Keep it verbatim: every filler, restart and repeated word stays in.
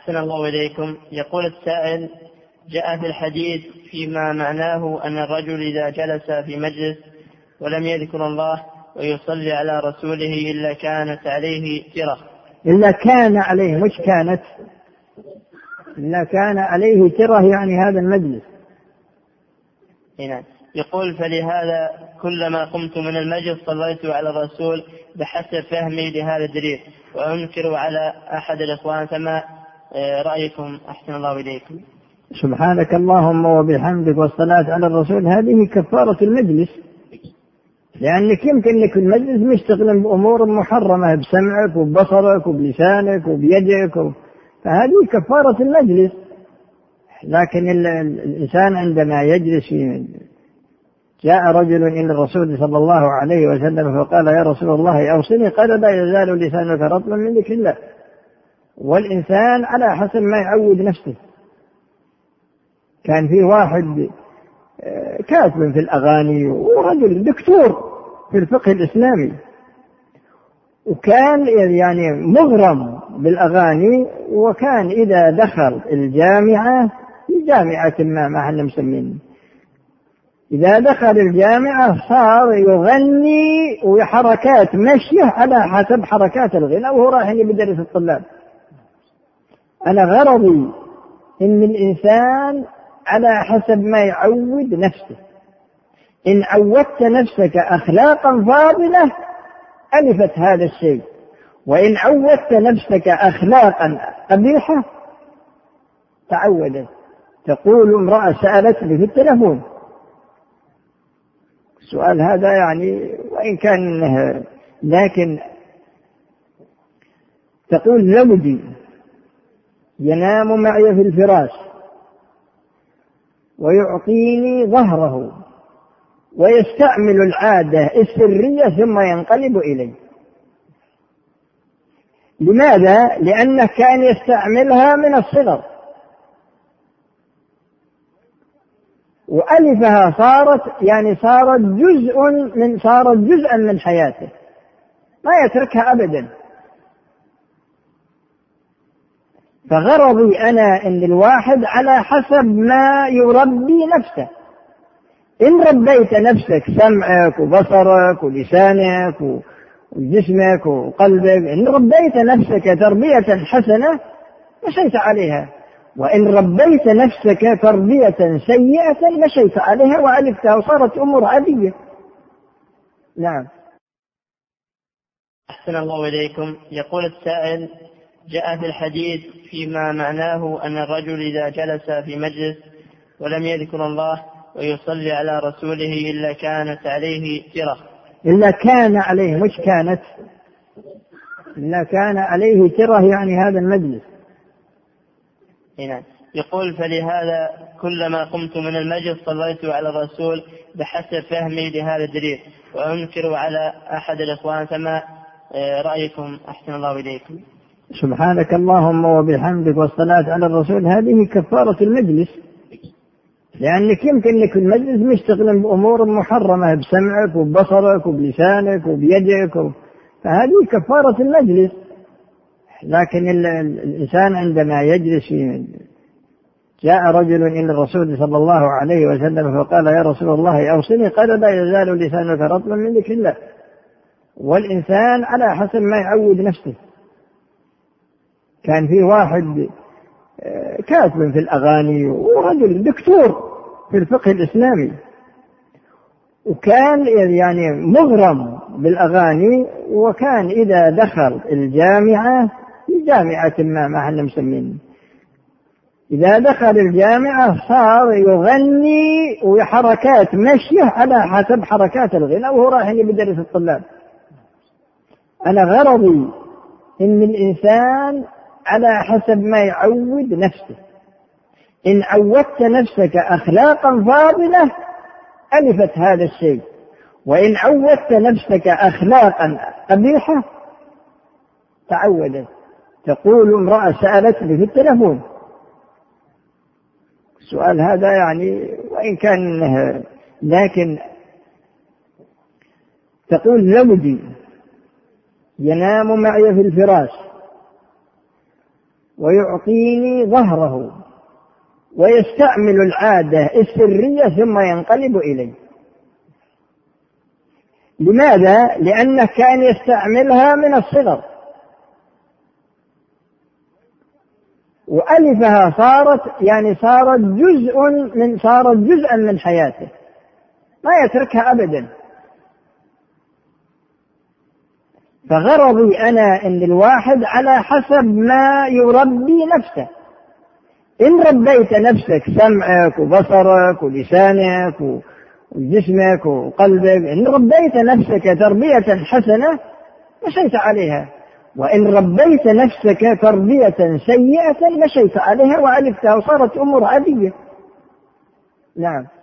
أحسن الله إليكم. يقول السائل: جاء في الحديث فيما معناه أن الرجل إذا جلس في مجلس ولم يذكر الله ويصلي على رسوله إلا كانت عليه ترة. إلا كان عليه، مش كانت، إلا كان عليه ترة، يعني هذا المجلس. هنا يقول: فلهذا كلما قمت من المجلس صليت على الرسول بحسب فهمي لهذا الدليل، وأنكر على أحد الإخوان، فما رأيكم؟ أحسن الله إليكم. سبحانك اللهم وبحمدك والصلاة على الرسول، هذه كفارة المجلس، لأنك يمكن لك المجلس مشتغل بأمور محرمة بسمعك وببصرك وبلسانك وبيدك و... فهذه كفارة المجلس. لكن الإنسان عندما يجلس في... جاء رجل إلى الرسول صلى الله عليه وسلم فقال: يا رسول الله أوصني. قال: لا يزال لسانك رطبا من ذكر الله. والإنسان على حسب ما يعود نفسه. كان في واحد كاتب في الأغاني ورجل دكتور في الفقه الإسلامي، وكان يعني مغرم بالأغاني، وكان إذا دخل الجامعة، في جامعة ما ما احنا مسمين، إذا دخل الجامعة صار يغني وحركات مشيه على حسب حركات الغناء وهو رايح يدرس الطلاب. أنا غرضي إن الإنسان على حسب ما يعود نفسه. إن عودت نفسك أخلاقا فاضلة ألفت هذا الشيء، وإن عودت نفسك أخلاقا قبيحة تعودت. تقول امرأة سألتني في التلفون السؤال هذا، يعني وإن كان، لكن تقول: زوجي ينام معي في الفراش ويعطيني ظهره ويستعمل العادة السرية ثم ينقلب إلي. لماذا؟ لأنه كان يستعملها من الصغر، وألفها صارت يعني صارت جزء من صارت جزءا من حياته، ما يتركها أبدا. فغرضي أنا إن الواحد على حسب ما يربي نفسه. إن ربيت نفسك سمعك وبصرك ولسانك وجسمك وقلبك، إن ربيت نفسك تربية حسنة مشيت عليها، وإن ربيت نفسك تربية سيئة مشيت عليها وألفتها وصارت أمور عادية. نعم. أحسن الله إليكم. يقول السائل: جاء في الحديث فيما معناه أن الرجل إذا جلس في مجلس ولم يذكر الله ويصلي على رسوله إلا كانت عليه ترة. إلا كان عليه، مش كانت، إلا كان عليه ترة، يعني هذا المجلس. هنا يقول: فلهذا كلما قمت من المجلس صليت على الرسول بحسب فهمي لهذا الدليل، وأنكر على أحد الإخوان، فما رأيكم؟ أحسن الله إليكم. سبحانك اللهم وبحمدك والصلاة على الرسول، هذه كفارة المجلس، لأنك يمكن لك المجلس مشتغل بأمور محرمة بسمعك وببصرك وبلسانك وبيدك و... فهذه كفارة المجلس. لكن الإنسان عندما يجلس في... جاء رجل إلى الرسول صلى الله عليه وسلم فقال: يا رسول الله أوصني. قال: لا يزال لسانك رطبا من ذكر الله. والإنسان على حسب ما يعود نفسه. كان في واحد كاتب في الأغاني ورجل دكتور في الفقه الإسلامي، وكان يعني مغرم بالأغاني، وكان إذا دخل الجامعة، في جامعة ما ما احنا مسمين، إذا دخل الجامعة صار يغني وحركات مشيه على حسب حركات الغناء وهو رايح يدرس الطلاب. أنا غرضي إن الإنسان على حسب ما يعود نفسه. إن عودت نفسك أخلاقا فاضلة ألفت هذا الشيء، وإن عودت نفسك أخلاقا قبيحة تعودت. تقول امرأة سألتني في التلفون السؤال هذا، يعني وإن كان، لكن تقول: زوجي ينام معي في الفراش ويعطيني ظهره ويستعمل العادة السرية ثم ينقلب إلي. لماذا؟ لأنه كان يستعملها من الصغر، وألفها صارت يعني صارت جزء من صارت جزءا من حياته، ما يتركها أبدا. فغرضي أنا أن الواحد على حسب ما يربي نفسه. إن ربيت نفسك سمعك وبصرك ولسانك وجسمك وقلبك، إن ربيت نفسك تربية حسنة مشيت عليها، وإن ربيت نفسك تربية سيئة مشيت عليها وألفتها وصارت أمور عادية. نعم.